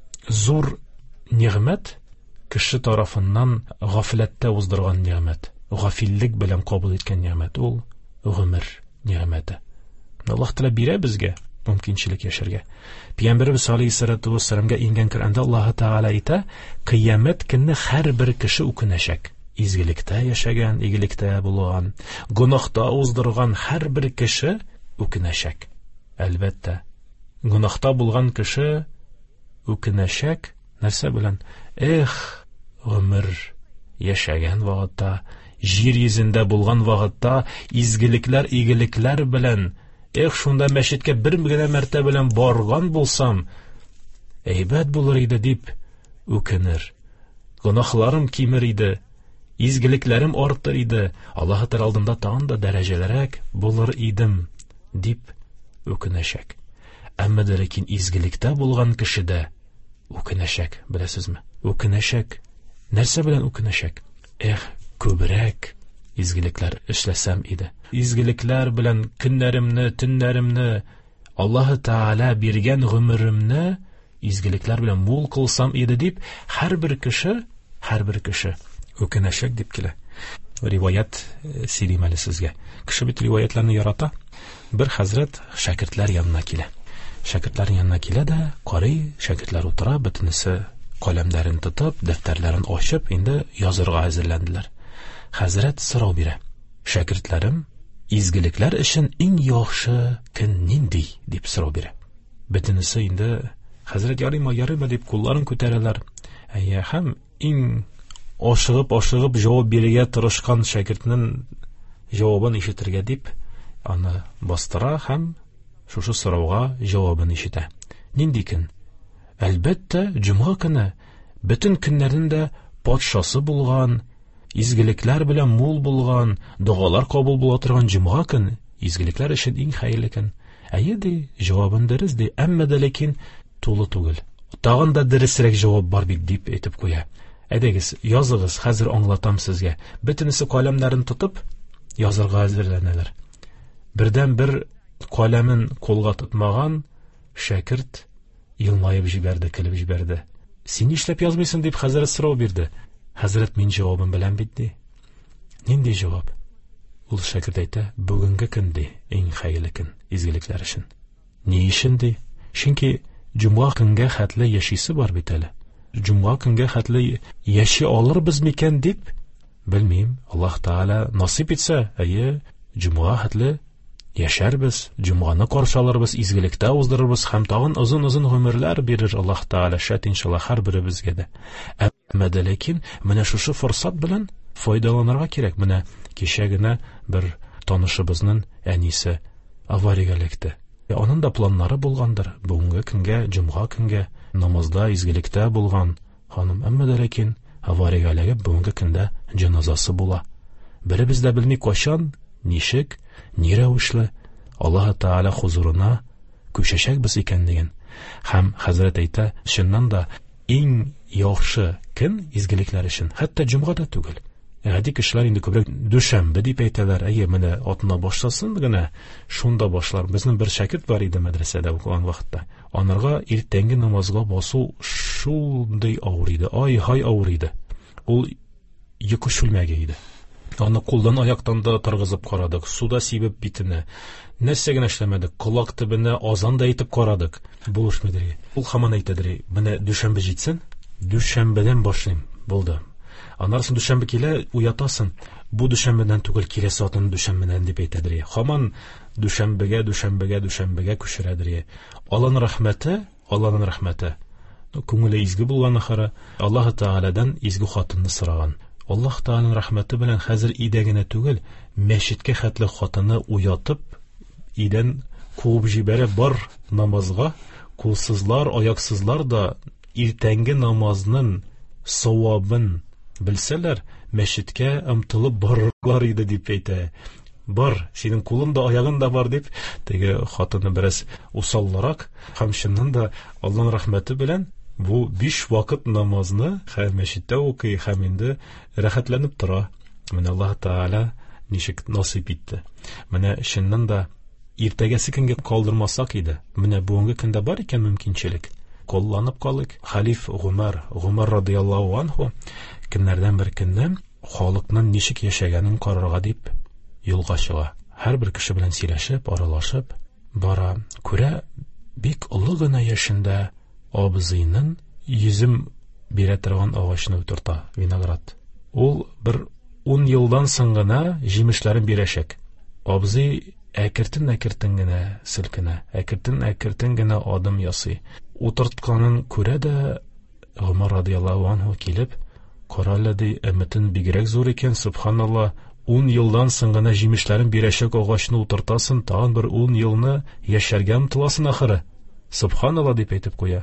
зур нигъмәт кеше тарафыннан гафләттә уздырган нигъмәт, гафиллек белән кабул иткән нигъмәт ул гомер нигъмәте. Аллаһ Тәгалә бирә безгә мөмкинчелек яшәргә. Пәйгамбәрбез алейһиссалату вассаламга ингән Коръәндә Аллаһ Тәгалә әйтә: "Кыямәт көнне һәрбер кеше үкенәчәк." Изгелектә яшәгән, игелектә булган, гунахта уздырган һәрбер кеше үкенәчәк. Әлбәттә, гунахта булган кеше үкенәчәк. Нәрсә белән? Эх, гомер яшәгән вакытта, җир йөзендә булган вакытта изгелекләр, игелекләр белән, эх, шунда мәчеткә бер генә мәртәбә белән барган булсам, әйбәт булыр иде дип үкенер. Гунахларым кимер иде, изгелекләрем артыр иде, Аллаһ Тәгалә алдында тагын да дәрәҗәләрәк булыр идем дип үкенәчәк. Әмма дә ләкин изгелектә булган кешедә үкенәчәк, беләсезме? Үкенәчәк. Нәрсә белән үкенәчәк? Эх, күбрәк изгелекләр эшләсәм иде. Изгелекләр белән көннәремне, төннәремне, Аллаһ Тәгалә биргән гомеремне изгелекләр белән мул кылсам иде дип, һәрбер кеше, һәрбер кеше үкенәчәк дип килә. Риваят сөйлим әле сезгә. Кеше бит риваятларны ярата. Бер хәзрәт шәкертләр янына килә. Шәкертләр янына килә дә, карый, шәкертләр утыра, бөтенесе каләмнәрен тотып, дәфтәрләрен ачып, инде язырга әзерләнделәр. Хәзрәт сорау бирә: "Шәкертләрем, изгелекләр өчен иң яхшы көн нинди?" дип сорау бирә. Бөтенесе инде хәзрәт ярыймы, ярыймы дип кулларын күтәрәләр. Әйе, һәм иң ашыгып-ашыгып җавап бирергә тырышкан шәкертнең җавабын ишетергә дип аны бастыра һәм шушы сорауга җавабын ишетә. Нинди көн? Әлбәттә, җомга көне. Бөтен көннәрнең дә патшасы булган, изгелекләр белән мул булган, дугалар кабул була торган җомга көн, изгелекләр өчен иң хәерле көн. Әйе ди, җавабын дөрес ди, әмма дә ләкин тулы түгел. Тагын да дөресрәк җавап бар бит дип әйтеп куя. Әйдәгез, языгыз, хәзер аңлатам сезгә. Бөтенесе каләмнәрен тотып язырга әзерләнәләр. Бердән бер каләмен кулга тотмаган шәкерт елмаеп җибәрде, көлеп җибәрде. "Син нишләп язмыйсың?" дип хәзрәт сорау бирде. Хәзрәт: "Мин җавабын беләм бит" ди. Нинди җавап? Ул шәкерт әйтә: "Бүгенге көн ди, иң хәерле көн изгелекләр өчен." Ни өчен ди? Чөнки җомга көнгә хәтле яшисе бар бит әле. Җомга көнгә хәтле яши алырбыз микән дип белмим. Аллаһ Тәгалә насыйп итсә, әйе, җомга хәтле яшәрбез, җомганы каршы алырбыз, изгелектә уздырырбыз һәм тагын озын-озын гомерләр бирер Аллаһ Тәгалә, шәт иншалла һәрберебезгә дә. Әмма дә ләкин менә шушы форсат белән файдаланырга кирәк. Менә кичә генә бер танышыбызның әнисе авариягә эләкте. Аның да планнары булгандыр. Бүгенге көнгә, җомга көнгә намазда, изгелектә булган ханым, әмма дә ләкин авариягә эләгеп, бүгенге көндә җаназасы була. Беребез дә белми кайчан, ничек, ни рәвешле Аллаһ Тәгалә хузурына күчәчәкбез икәнлеген. Һәм хәзрәт әйтә, чыннан да иң яхшы көн изгелекләр өчен, хәтта җомга да түгел. Гади кешеләр инде күбрәк дүшәмбе дип әйтәләр. Әйе, менә атына башласын гына, шунда башлар. Безнең бер шәкерт бар иде мәдрәсәдә укыган вакытта. Анырга иртәнге намазга басу шундый авыр иде. Ай-һай авыр иде. Ул йокы шүлмәге иде. Аны кулдан аяктан да торгызып карадык, суда сибеп битенә. Нәрсә генә эшләмәдек, колак төбенә азан да әйтеп карадык. Булышмыйдыр. Ул һаман әйтәдер, менә дүшәмбе җитсен, дүшәмбедән башлыйм. Булды. Аннан дүшәмбе килә, уятасың. Бу дүшәмбедән түгел, киләсе атны дүшәмбедән дип әйтәдер. Һаман дүшәмбегә, дүшәмбегә, дүшәмбегә күчерәдер. Аллаһның рәхмәте, Аллаһның рәхмәте. Күңеле изге булган ахыры, Аллаһ Тәгаләдән изге хатынны сораган. Аллаһ Тәгаләнең рәхмәте белән хәзер өйдә генә түгел, мәчеткә хәтле хатыны уятып, өйдән куып җибәрә, бар намазга, кулсызлар, аяксызлар да иртәнге намазның савабын белсәләр, мәчеткә ымтылып барырлар иде дип әйтә. Бар, синең кулың да, аягың да бар дип, теге хатыны бераз усалларак, һәм чыннан да Аллаһның рәхмәте белән бу биш вакыт намазны һәм мәчеттә укый, һәм инде рәхәтләнеп тора. Менә Аллаһ Таала ничек насыйп итте. Менә чыннан да иртәгәсе көнгә калдырмасак иде. Менә бүгенге көндә бар икән мөмкинчелек. Колланып калык. Халиф Гумар, Гумар радиллаһу анһу көннәрдән бер көндә халыкның ничек яшәгәнен карарга дип юлга чыга. Һәрбер кеше белән сөйләшеп, аралашып бара. Күрә, бик олы гына яшендә абзыйның йөзем бирә торган агачны утырта, виноград. Ул бер ун елдан соң гына җимешләрен бирәчәк. Абзый әкертен-әкертен генә селкенә, әкертен-әкертен генә адым ясый. Утыртканын күрә дә Гумар радиллаһу анһу килеп, карале ди, өмөтен бигрәк зур икән, субханалла, ун елдан соң гына җимешләрен бирәчәк агачны утыртасың, тагын бер ун елны яшәргә омтыласың ахыры. Субханалла дип әйтеп куя.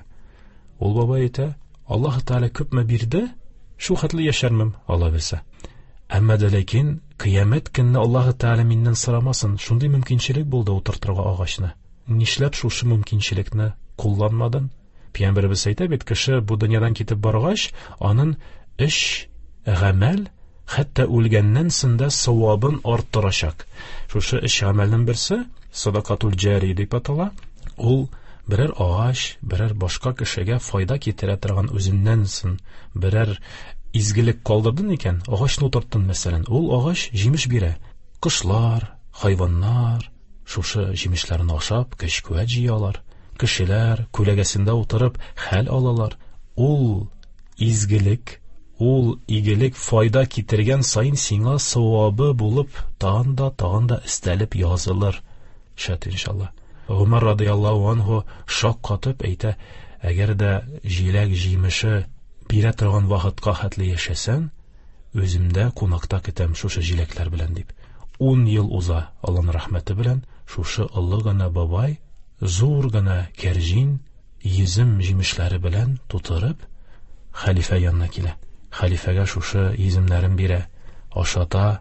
Ул бабай әйтә, Аллаһ Таала күпме бирде, шул хәтле яшәрмем, Алла белсә. Әмма дә ләкин кыямәт көнне Аллаһ Таала миннән сорамасын, шундый мөмкинчелек булды утыртырга агачны. Нишләп шушы мөмкинчелекне кулланмадың? Пәйгамбәрбез әйтә бит, кеше бу дөньядан китеп баргач, аның эш, гамәл, хәтта үлгәннән соң да савабын арттырачак. Шушы эш гамәлнең берсе садакатул җари дип атала. Ул берәр агач, берәр башка кешегә файда китерә торган үзеннән соң берәр изгелек калдырдың икән, агачны утырттың мәсәлән, ул агач җимеш бирә. Кошлар, хайваннар шушы җимешләрне ашап көч-куәт җыялар. Кешеләр күләгәсендә утырып хәл алалар. Ул изгелек, ул игелек файда китергән сайын сиңа савабы булып тагын да тагын да истәлеп язылыр. Шәт иншалла. Гумар радиллаһу анһу шак катып әйтә, әгәр дә җиләк җимеше бирә торган вакытка хәтле яшәсәң, үземдә кунакта көтәм шушы җиләкләр белән дип. ун ел уза, Аллаһның рәхмәте белән, шушы олы гына бабай зур гына кәрҗин йөзем җимешләре белән тутырып хәлифә янына килә. Хәлифәгә шушы йөземнәрен бирә, ашата,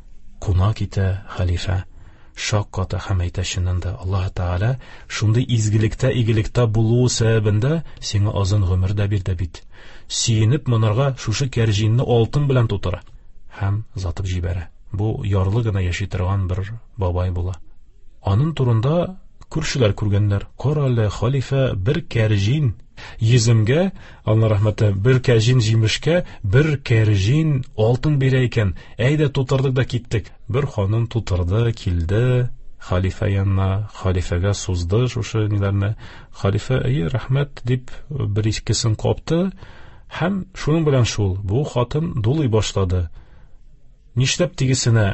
кунак итә хәлифә. Шак ката һәм әйтә, чыннан да Аллаһ Таала шундый изгелектә, игелектә булуы сәбәбендә сиңа озын гомер дә бирде бит. Сөенеп монарга шушы кәрҗинне алтын белән тутыра һәм затып җибәрә. Бу ярлы гына яши торган бер бабай була. Аның турында күршеләр күргәннәр. Карале, хәлифә бер кәрҗин йөземгә, Аллаһ рәхмәте, бер кәрҗин җимешкә бер кәрҗин алтын бирә икән. Әйдә тутырдык да киттек. Бер ханым тутырды, килде хәлифә янына, хәлифәгә сузды шушы ниләрне. Хәлифә, "Әйе, рәхмәт" дип бер икесен капты һәм шуның белән шул бу хатын дулый башлады. Нишләп тигесенә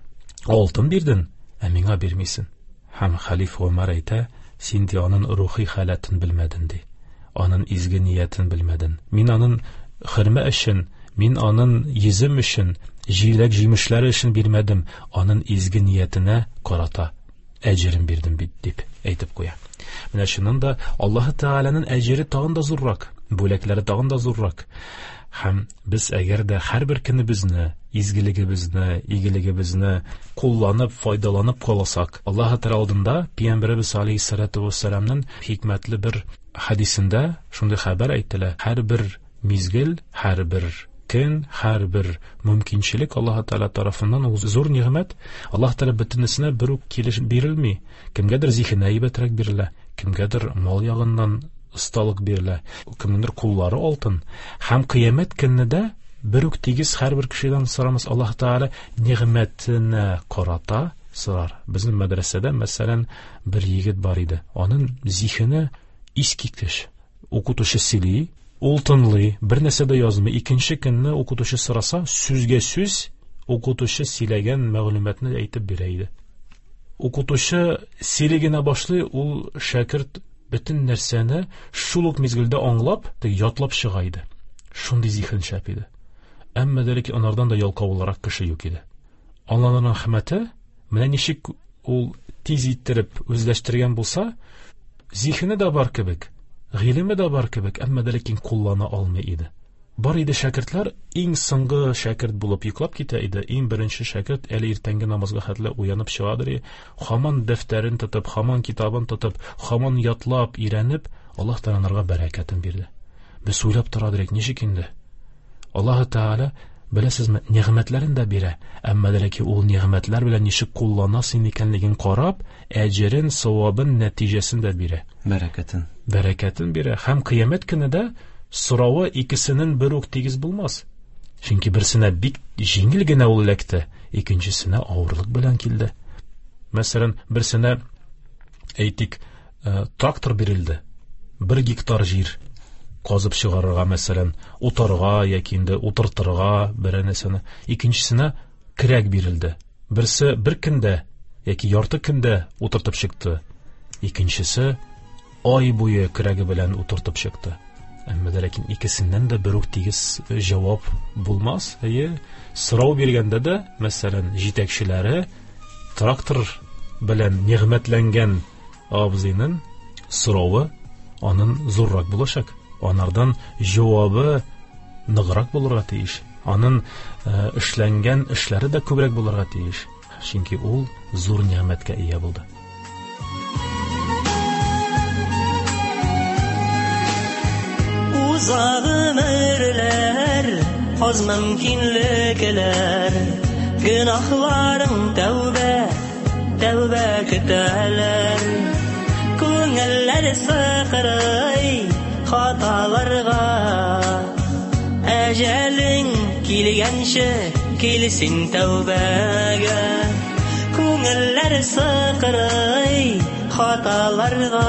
алтын бирдең, ә миңа бирмисең? Һәм хәлиф Гумар әйтә, син ди аның рухи халатын белмәдең ди. Аның изге ниятен белмәдең. Мин аның хөрмә өчен, мин аның йөзем өчен, җиләк җимешләре өчен бирмәдем, аның изге ниятенә карата әҗерен бирдем бит дип әйтеп куя. Менә шуннан да Аллаһ Тааланың әҗере тагын да зуррак, бүләкләре тагын да зуррак. Һәм без әгәр дә һәрбер көнебезне, изгелегебезне, игелегебезне кулланып, файдаланып калсак, Аллаһ Таала алдында Пәйгамбәрбез алейһиссалату вассаламның хикмәтле бер хадисендә шундый хәбәр әйтелә. Һәрбер мизгел, һәрбер көн, һәрбер мөмкинчелек Аллаһ Таала тарафыннан ул зур нигъмәт. Аллаһ Таала бөтенесенә бер үк килеш бирелми. Кемгәдер зихенә әйбәтрәк бирелә, кемгәдер мал ягыннан осталык бирелә, кемнеңдер куллары алтын. Һәм кыямәт көнендә бер үк тигез һәрбер кешедән сорамас, Аллаһ Таала нигъмәтенә карата сорар. Безнең мәдрәсәдә мәсәлән бер егет бар иде. Аның зихене искиткеч. Укытучы сөйли, ул тынлый, бер нәрсә дә язмый. Икенче көнне укытучы сораса, сүзгә сүз укытучы сөйләгән мәгълүматны әйтеп бирә иде. Укытучы сөйләгәнә башлый, ул шәкерт бөтен нәрсәне шул ук мизгелдә аңлап, ятлап чыга иде. Шундый зихен шәп иде. Әмма дә ләкин анардан да ялкаулырак кеше юк иде. Аллаһның рәхмәте, менә ничек ул тиз иттереп үзләштергән булса, зихене дә бар кебек, гыйлеме дә бар кебек, әмма дә ләкин куллана алмый иде. Бар иде шәкертләр, иң соңгы шәкерт булып йоклап китә иде. Иң беренче шәкерт әле иртәнге намазга хәтле уянып чыгадыр, һаман дәфтәрен тотып, һаман китабын тотып, һаман ятлап, ирәнеп, Аллаһ Тәгаләгә бәрәкәтен бирде. Без уйлап торадык, ничек инде? Аллаһ Тәгалә, беләсезме, нигъмәтләрен дә бирә, әмма дә ләкин ул нигъмәтләр белән ничек кулланасың икәнлеген карап, әҗерен, савабын, нәтиҗәсен дә бирә. Бәрәкәтен. Бәрәкәтен бирә. Һәм кыямәт көнендә соравы икесенең бер үк тигез булмас. Чөнки берсенә бик җиңел генә ул эләкте, икенчесенә авырлык белән килде. Мәсәлән, берсенә әйтик, трактор бирелде. Бер гектар җир казып чыгарырга, мәсәлән, утарга яки инде утыртырга бер нәрсәне. Икенчесенә кирәк бирелде. Берсе бер көндә яки ярты көндә утыртып чыкты. Икенчесе ай буе кирәге белән утыртып чыкты. Әмма дә ләкин икесеннән дә бер үк тигез җавап булмас. Әйе, сорау биргәндә дә, мәсәлән, җитәкчеләре трактор белән нигъмәтләнгән абзыйның соравы аның зуррак булачак. Анардан җавабы ныграк булырга тиеш. Аның эшләнгән эшләре дә күбрәк булырга тиеш. Чөнки ул зур нигъмәткә ия булды. Uzaq ömürlər, az mümkünlüklər, günahların tövbə, tövbə kütələr. Күңелләр сыкырый хаталарга, әҗәлең килгәнче килсин тәүбәгә. Күңелләр сыкырый хаталарга,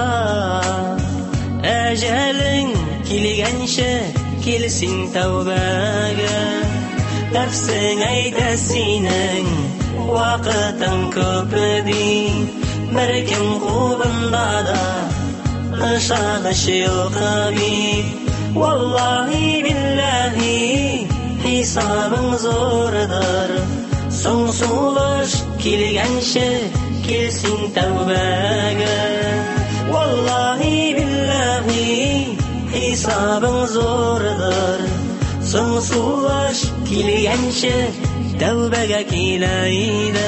әҗәлең килгәнче килсин тәүбәгә. Нәфсең әйтә синең вакытың күп ди, бер кем кулында да ышаныч юк бит. Валлаһи биллаһи хисабың зурдыр, соң сулыш килгәнче килсин тәүбәгә. Валлаһи биллаһи хисабың зурдыр, соң сулыш килгәнче тәүбәгә килә иде.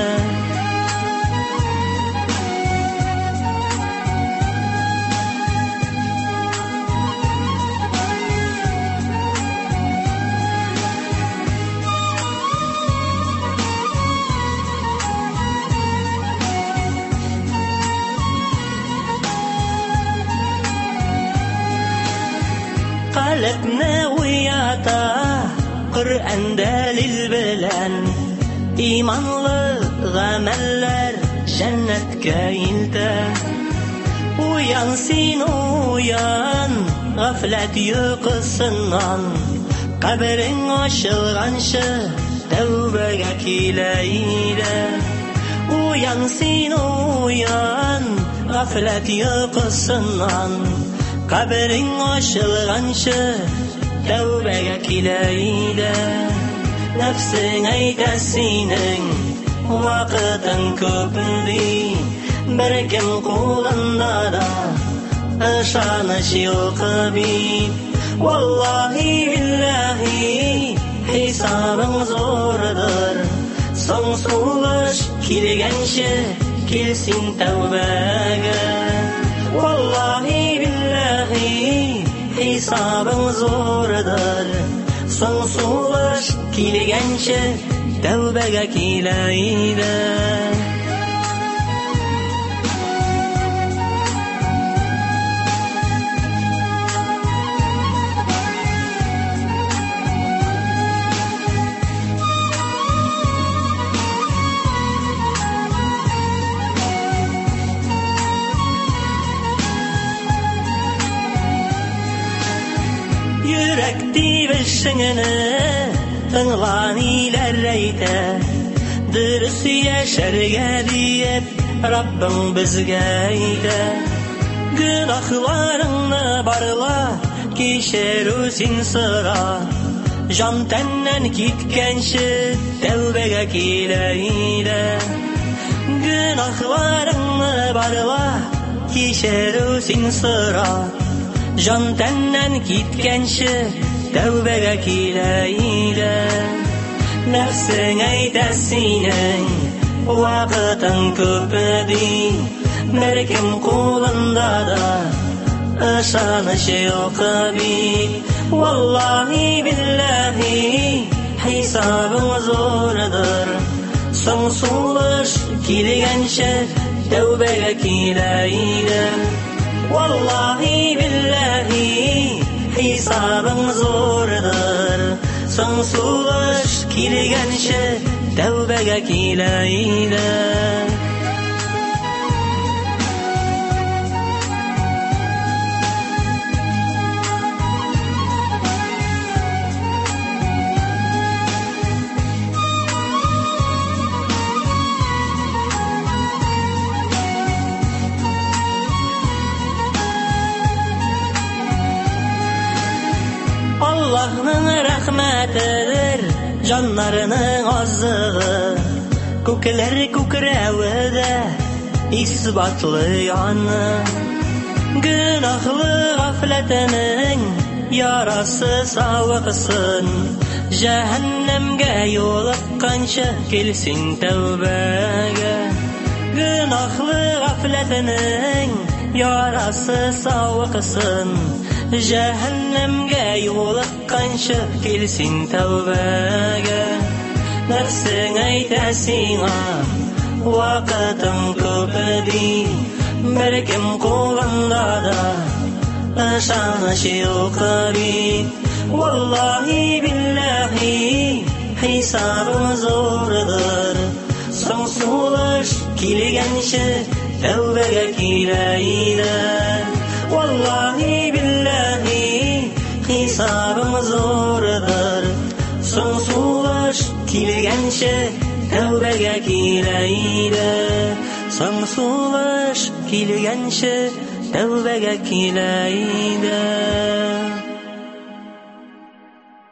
Qalbne uyata Kur'an dalil bilan, imanlı gameller cennetke iltə. Uyan sin uyan, gaflet yuqısından, kabrin açılğançı tövbəgə kiləylə. Uyan sin uyan, gaflet yuqısından, kabrin açılğançı tövbəgə kiləylə. Nefsin əйтә синең вакытың күп ди, бер кем кулында да ышаныч юк бит. Валлаһи биллаһи хисабың зурдыр, соң сулыш килгәнче килсин тәүбәгә. Валлаһи биллаһи хисабың зурдыр, соң сулыш килгәнче тәүбәгә килә иде. Yürek divişini tыңлан иләр әйтә, дөрес яшәргә диеп Раббың безгә әйтә. Гөнаһларыңны барла, кичерү син сора, жан тәннән киткәнче тәүбәгә килә иде. Гөнаһларыңны барла, кичерү син сора, жан тәннән киткәнче тәүбәгә килә иде. Нәфсең әйтә синең вакытың күп ди, бәлкем кулында да ышаныч юк бит. Валлаһи биллаһи хисабың зурдыр, соң сулыш килгәнче тәүбәгә килә иде. Валлаһи биллаһи хисабың зурдыр, соң сулыш килгәнче тәүбәгә килә иде. Аллаһның рәхмәтедер җаннарының азыгы, күкләр күкрәведә исбатлый аны. Гөнаһлы гафләтенең ярасы савыксын, җәһәннәмгә юлыкканчы килсин тәүбәгә. Гөнаһлы гафләтенең ярасы савыксын, җәһәннәмгә юлыкканчы килсин тәүбәгә. Нәфсең әйтә сиңа вакытың күп ди, бәлкем кулында да ышаныч юк бит. Валлаһи биллаһи хисабың зурдыр, соң сулыш килгәнче тәүбәгә килә иде. Валлаһи биллаһи хисабың зурдыр, соң сулыш килгәнче тәүбәгә килә иде. Соң сулыш килгәнче тәүбәгә килә иде.